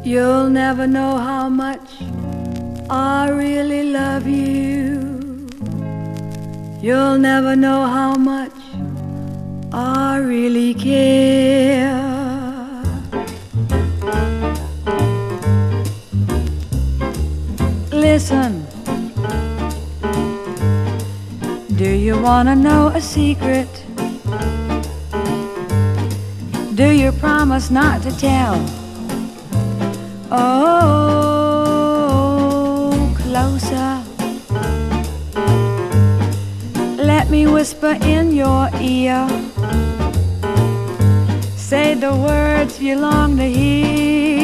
You'll never know how much I really love you. You'll never know how much I really care. Listen, do you want to know a secret? Do you promise not to tell? Oh, closer. Let me whisper in your ear. Say the words you long to hear.